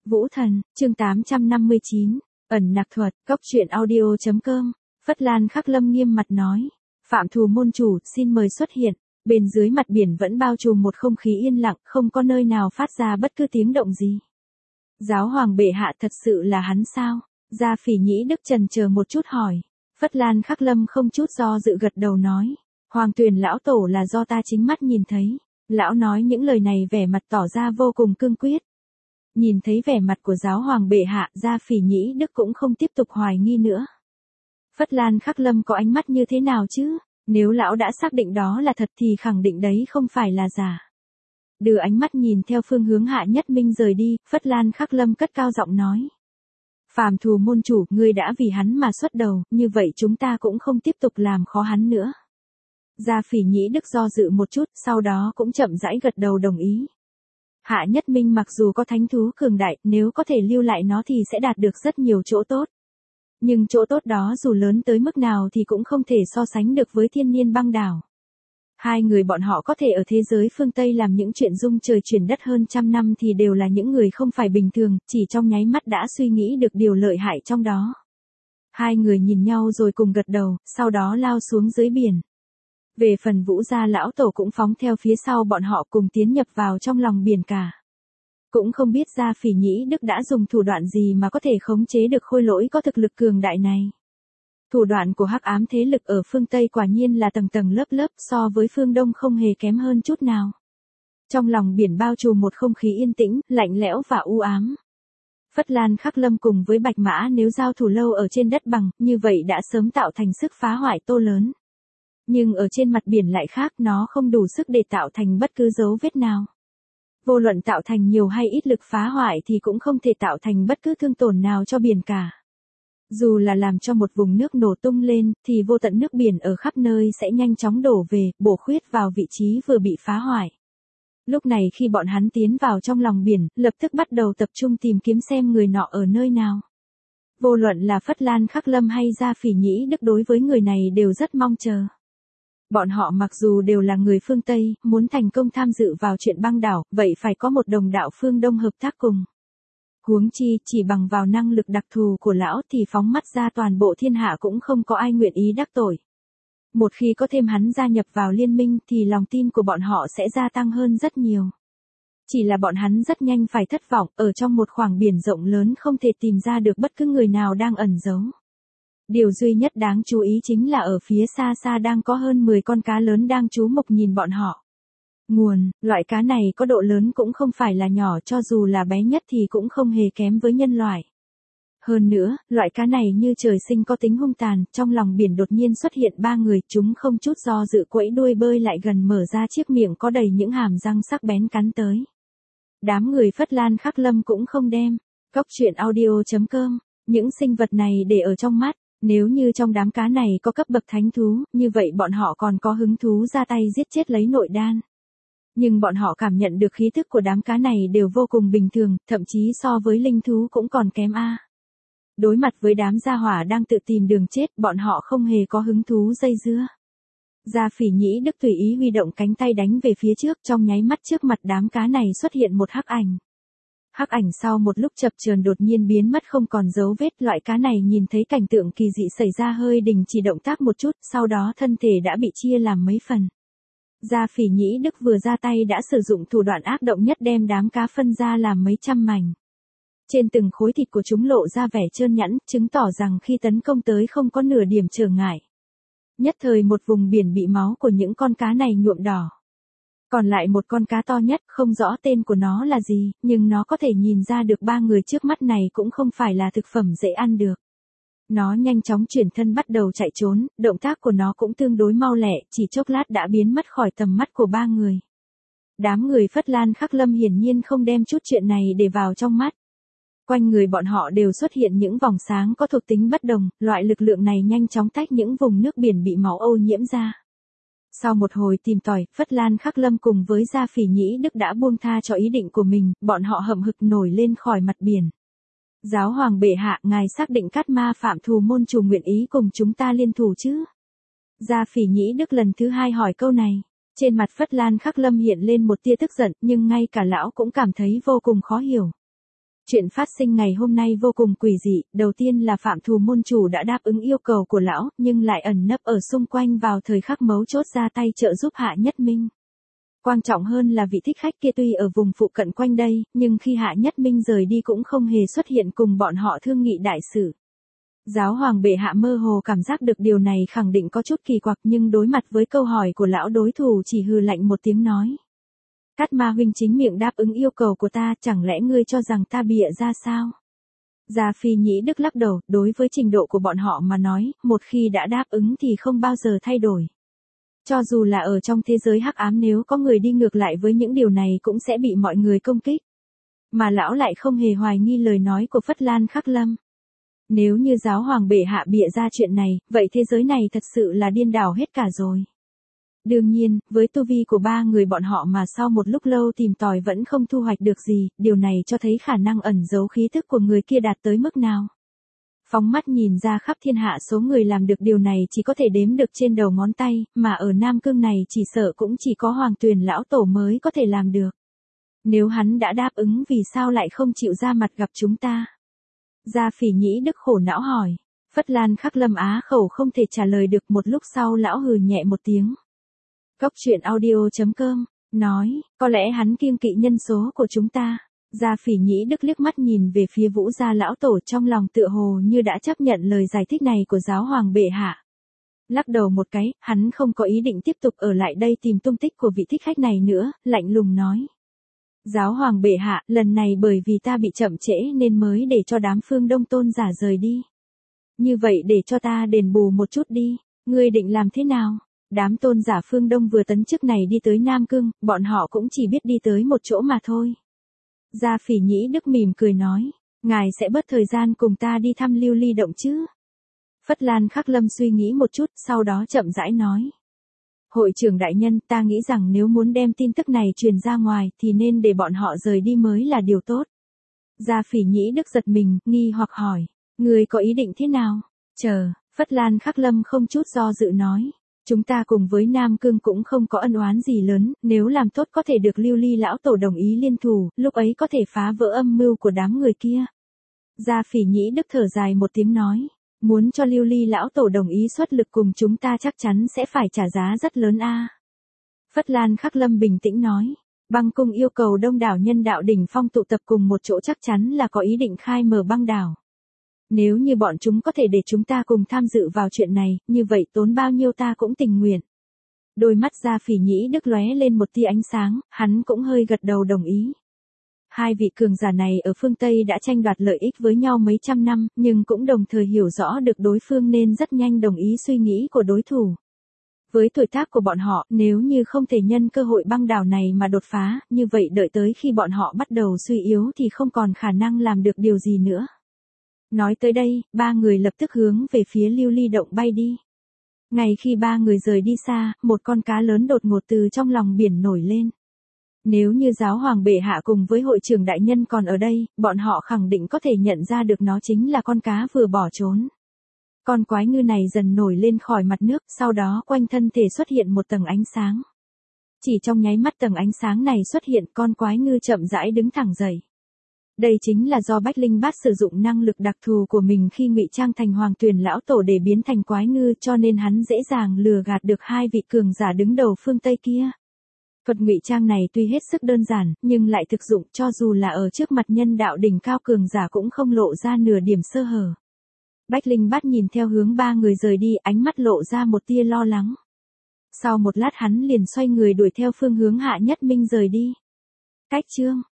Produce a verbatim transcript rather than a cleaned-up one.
Vũ Thần, chương tám trăm năm mươi chín, ẩn nặc thuật, góc truyện audio.com, Phất Lan Khắc Lâm nghiêm mặt nói. Phạm Thù môn chủ, xin mời xuất hiện. Bên dưới mặt biển vẫn bao trùm một không khí yên lặng, không có nơi nào phát ra bất cứ tiếng động gì. Giáo hoàng bệ hạ thật sự là hắn sao? Gia Phỉ Nhĩ Đức chần chờ một chút hỏi. Phất Lan Khắc Lâm không chút do dự gật đầu nói. Hoàng Tuyền lão tổ là do ta chính mắt nhìn thấy. Lão nói những lời này vẻ mặt tỏ ra vô cùng cương quyết. Nhìn thấy vẻ mặt của giáo hoàng bệ hạ, Gia Phỉ Nhĩ Đức cũng không tiếp tục hoài nghi nữa. Phất Lan Khắc Lâm có ánh mắt như thế nào chứ? Nếu lão đã xác định đó là thật thì khẳng định đấy không phải là giả. Đưa ánh mắt nhìn theo phương hướng Hạ Nhất Minh rời đi, Phất Lan Khắc Lâm cất cao giọng nói. Phàm Thù môn chủ, ngươi đã vì hắn mà xuất đầu, như vậy chúng ta cũng không tiếp tục làm khó hắn nữa. Gia Phỉ Nhĩ Đức do dự một chút, sau đó cũng chậm rãi gật đầu đồng ý. Hạ Nhất Minh mặc dù có thánh thú cường đại, nếu có thể lưu lại nó thì sẽ đạt được rất nhiều chỗ tốt. Nhưng chỗ tốt đó dù lớn tới mức nào thì cũng không thể so sánh được với Thiên Niên Băng Đảo. Hai người bọn họ có thể ở thế giới phương Tây làm những chuyện rung trời chuyển đất hơn trăm năm thì đều là những người không phải bình thường, chỉ trong nháy mắt đã suy nghĩ được điều lợi hại trong đó. Hai người nhìn nhau rồi cùng gật đầu, sau đó lao xuống dưới biển. Về phần Vũ gia lão tổ cũng phóng theo phía sau bọn họ cùng tiến nhập vào trong lòng biển cả. Cũng không biết Gia Phỉ Nhĩ Đức đã dùng thủ đoạn gì mà có thể khống chế được khôi lỗi có thực lực cường đại này. Thủ đoạn của hắc ám thế lực ở phương Tây quả nhiên là tầng tầng lớp lớp, so với phương Đông không hề kém hơn chút nào. Trong lòng biển bao trùm một không khí yên tĩnh, lạnh lẽo và u ám. Phất Lan Khắc Lâm cùng với Bạch Mã nếu giao thủ lâu ở trên đất bằng, như vậy đã sớm tạo thành sức phá hoại to lớn. Nhưng ở trên mặt biển lại khác, nó không đủ sức để tạo thành bất cứ dấu vết nào. Vô luận tạo thành nhiều hay ít lực phá hoại thì cũng không thể tạo thành bất cứ thương tổn nào cho biển cả. Dù là làm cho một vùng nước nổ tung lên, thì vô tận nước biển ở khắp nơi sẽ nhanh chóng đổ về, bổ khuyết vào vị trí vừa bị phá hoại. Lúc này khi bọn hắn tiến vào trong lòng biển, lập tức bắt đầu tập trung tìm kiếm xem người nọ ở nơi nào. Vô luận là Phất Lan Khắc Lâm hay Gia Phỉ Nhĩ Đức đối với người này đều rất mong chờ. Bọn họ mặc dù đều là người phương Tây, muốn thành công tham dự vào chuyện băng đảo, vậy phải có một đồng đạo phương Đông hợp tác cùng. Huống chi, chỉ bằng vào năng lực đặc thù của lão thì phóng mắt ra toàn bộ thiên hạ cũng không có ai nguyện ý đắc tội. Một khi có thêm hắn gia nhập vào liên minh thì lòng tin của bọn họ sẽ gia tăng hơn rất nhiều. Chỉ là bọn hắn rất nhanh phải thất vọng, ở trong một khoảng biển rộng lớn không thể tìm ra được bất cứ người nào đang ẩn giấu. Điều duy nhất đáng chú ý chính là ở phía xa xa đang có hơn mười con cá lớn đang chú mục nhìn bọn họ. Nguồn, loại cá này có độ lớn cũng không phải là nhỏ, cho dù là bé nhất thì cũng không hề kém với nhân loại. Hơn nữa, loại cá này như trời sinh có tính hung tàn, trong lòng biển đột nhiên xuất hiện ba người, chúng không chút do dự quẫy đuôi bơi lại gần, mở ra chiếc miệng có đầy những hàm răng sắc bén cắn tới. Đám người Phất Lan Khắc Lâm cũng không đem. Góc truyện audio.com, những sinh vật này để ở trong mắt. Nếu như trong đám cá này có cấp bậc thánh thú, như vậy bọn họ còn có hứng thú ra tay giết chết lấy nội đan. Nhưng bọn họ cảm nhận được khí thức của đám cá này đều vô cùng bình thường, thậm chí so với linh thú cũng còn kém a. Đối mặt với đám gia hỏa đang tự tìm đường chết, bọn họ không hề có hứng thú dây dưa. Gia Phỉ Nhĩ Đức tùy ý huy động cánh tay đánh về phía trước, trong nháy mắt trước mặt đám cá này xuất hiện một hắc ảnh. Hắc ảnh sau một lúc chập chờn đột nhiên biến mất không còn dấu vết, loại cá này nhìn thấy cảnh tượng kỳ dị xảy ra hơi đình chỉ động tác một chút, sau đó thân thể đã bị chia làm mấy phần. Gia Phỉ Nhĩ Đức vừa ra tay đã sử dụng thủ đoạn ác động nhất đem đám cá phân ra làm mấy trăm mảnh. Trên từng khối thịt của chúng lộ ra vẻ trơn nhẵn, chứng tỏ rằng khi tấn công tới không có nửa điểm trở ngại. Nhất thời một vùng biển bị máu của những con cá này nhuộm đỏ. Còn lại một con cá to nhất, không rõ tên của nó là gì, nhưng nó có thể nhìn ra được ba người trước mắt này cũng không phải là thực phẩm dễ ăn được. Nó nhanh chóng chuyển thân bắt đầu chạy trốn, động tác của nó cũng tương đối mau lẹ, chỉ chốc lát đã biến mất khỏi tầm mắt của ba người. Đám người Phất Lan Khắc Lâm hiển nhiên không đem chút chuyện này để vào trong mắt. Quanh người bọn họ đều xuất hiện những vòng sáng có thuộc tính bất đồng, loại lực lượng này nhanh chóng tách những vùng nước biển bị máu ô nhiễm ra. Sau một hồi tìm tòi, Phất Lan Khắc Lâm cùng với Gia Phỉ Nhĩ Đức đã buông tha cho ý định của mình, bọn họ hậm hực nổi lên khỏi mặt biển. Giáo hoàng bệ hạ, ngài xác định Cát Ma Phạm Thù môn chủ nguyện ý cùng chúng ta liên thủ chứ? Gia Phỉ Nhĩ Đức lần thứ hai hỏi câu này. Trên mặt Phất Lan Khắc Lâm hiện lên một tia tức giận, nhưng ngay cả lão cũng cảm thấy vô cùng khó hiểu. Chuyện phát sinh ngày hôm nay vô cùng quỷ dị, đầu tiên là Phạm Thù môn chủ đã đáp ứng yêu cầu của lão, nhưng lại ẩn nấp ở xung quanh vào thời khắc mấu chốt ra tay trợ giúp Hạ Nhất Minh. Quan trọng hơn là vị thích khách kia tuy ở vùng phụ cận quanh đây, nhưng khi Hạ Nhất Minh rời đi cũng không hề xuất hiện cùng bọn họ thương nghị đại sự. Giáo hoàng bệ hạ mơ hồ cảm giác được điều này khẳng định có chút kỳ quặc, nhưng đối mặt với câu hỏi của lão đối thủ chỉ hừ lạnh một tiếng nói. Cát Ma huynh chính miệng đáp ứng yêu cầu của ta, chẳng lẽ ngươi cho rằng ta bịa ra sao? Gia Phi Nhĩ Đức lắc đầu, đối với trình độ của bọn họ mà nói, một khi đã đáp ứng thì không bao giờ thay đổi. Cho dù là ở trong thế giới hắc ám, nếu có người đi ngược lại với những điều này cũng sẽ bị mọi người công kích. Mà lão lại không hề hoài nghi lời nói của Phất Lan Khắc Lâm. Nếu như giáo hoàng bệ hạ bịa ra chuyện này, vậy thế giới này thật sự là điên đảo hết cả rồi. Đương nhiên, với tu vi của ba người bọn họ mà sau một lúc lâu tìm tòi vẫn không thu hoạch được gì, điều này cho thấy khả năng ẩn giấu khí thức của người kia đạt tới mức nào. Phóng mắt nhìn ra khắp thiên hạ, số người làm được điều này chỉ có thể đếm được trên đầu ngón tay, mà ở Nam Cương này chỉ sợ cũng chỉ có Hoàng Tuyền lão tổ mới có thể làm được. Nếu hắn đã đáp ứng vì sao lại không chịu ra mặt gặp chúng ta? Gia Phỉ Nhĩ Đức khổ não hỏi. Phất Lan Khắc Lâm á khẩu không thể trả lời được, một lúc sau lão hừ nhẹ một tiếng. Cốc truyện audio chấm com, nói, có lẽ hắn kiêng kỵ nhân số của chúng ta. Gia Phỉ Nhĩ Đức liếc mắt nhìn về phía Vũ gia lão tổ, trong lòng tựa hồ như đã chấp nhận lời giải thích này của giáo hoàng bệ hạ. Lắc đầu một cái, hắn không có ý định tiếp tục ở lại đây tìm tung tích của vị thích khách này nữa, lạnh lùng nói. Giáo hoàng bệ hạ, lần này bởi vì ta bị chậm trễ nên mới để cho đám Phương Đông tôn giả rời đi. Như vậy để cho ta đền bù một chút đi, ngươi định làm thế nào? Đám tôn giả Phương Đông vừa tấn chức này đi tới Nam Cương, bọn họ cũng chỉ biết đi tới một chỗ mà thôi. Gia Phỉ Nhĩ Đức mỉm cười nói, ngài sẽ bớt thời gian cùng ta đi thăm Lưu Ly động chứ? Phất Lan Khắc Lâm suy nghĩ một chút, sau đó chậm rãi nói. Hội trưởng đại nhân, ta nghĩ rằng nếu muốn đem tin tức này truyền ra ngoài thì nên để bọn họ rời đi mới là điều tốt. Gia Phỉ Nhĩ Đức giật mình, nghi hoặc hỏi, người có ý định thế nào? Chờ, Phất Lan Khắc Lâm không chút do dự nói. Chúng ta cùng với Nam Cương cũng không có ân oán gì lớn, nếu làm tốt có thể được Lưu Ly lão tổ đồng ý liên thủ, lúc ấy có thể phá vỡ âm mưu của đám người kia. Gia Phỉ Nhĩ Đức thở dài một tiếng nói, muốn cho Lưu Ly lão tổ đồng ý xuất lực cùng chúng ta chắc chắn sẽ phải trả giá rất lớn a. Phất Lan Khắc Lâm bình tĩnh nói, Băng Cung yêu cầu đông đảo nhân đạo đỉnh phong tụ tập cùng một chỗ chắc chắn là có ý định khai mở băng đảo. Nếu như bọn chúng có thể để chúng ta cùng tham dự vào chuyện này, như vậy tốn bao nhiêu ta cũng tình nguyện. Đôi mắt Gia Phỉ Nhĩ Đức lóe lên một tia ánh sáng, hắn cũng hơi gật đầu đồng ý. Hai vị cường giả này ở phương Tây đã tranh đoạt lợi ích với nhau mấy trăm năm, nhưng cũng đồng thời hiểu rõ được đối phương nên rất nhanh đồng ý suy nghĩ của đối thủ. Với tuổi tác của bọn họ, nếu như không thể nhân cơ hội băng đảo này mà đột phá, như vậy đợi tới khi bọn họ bắt đầu suy yếu thì không còn khả năng làm được điều gì nữa. Nói tới đây, ba người lập tức hướng về phía Lưu Ly động bay đi. Ngay khi ba người rời đi xa, một con cá lớn đột ngột từ trong lòng biển nổi lên. Nếu như giáo hoàng bệ hạ cùng với hội trưởng đại nhân còn ở đây, bọn họ khẳng định có thể nhận ra được nó chính là con cá vừa bỏ trốn. Con quái ngư này dần nổi lên khỏi mặt nước, sau đó quanh thân thể xuất hiện một tầng ánh sáng. Chỉ trong nháy mắt tầng ánh sáng này xuất hiện, con quái ngư chậm rãi đứng thẳng dậy. Đây chính là do Bách Linh Bát sử dụng năng lực đặc thù của mình khi ngụy trang thành Hoàng Tuyền lão tổ để biến thành quái ngư, cho nên hắn dễ dàng lừa gạt được hai vị cường giả đứng đầu phương Tây kia. Thuật ngụy trang này tuy hết sức đơn giản, nhưng lại thực dụng, cho dù là ở trước mặt nhân đạo đỉnh cao cường giả cũng không lộ ra nửa điểm sơ hở. Bách Linh Bát nhìn theo hướng ba người rời đi, ánh mắt lộ ra một tia lo lắng. Sau một lát hắn liền xoay người đuổi theo phương hướng Hạ Nhất Minh rời đi. Cách chương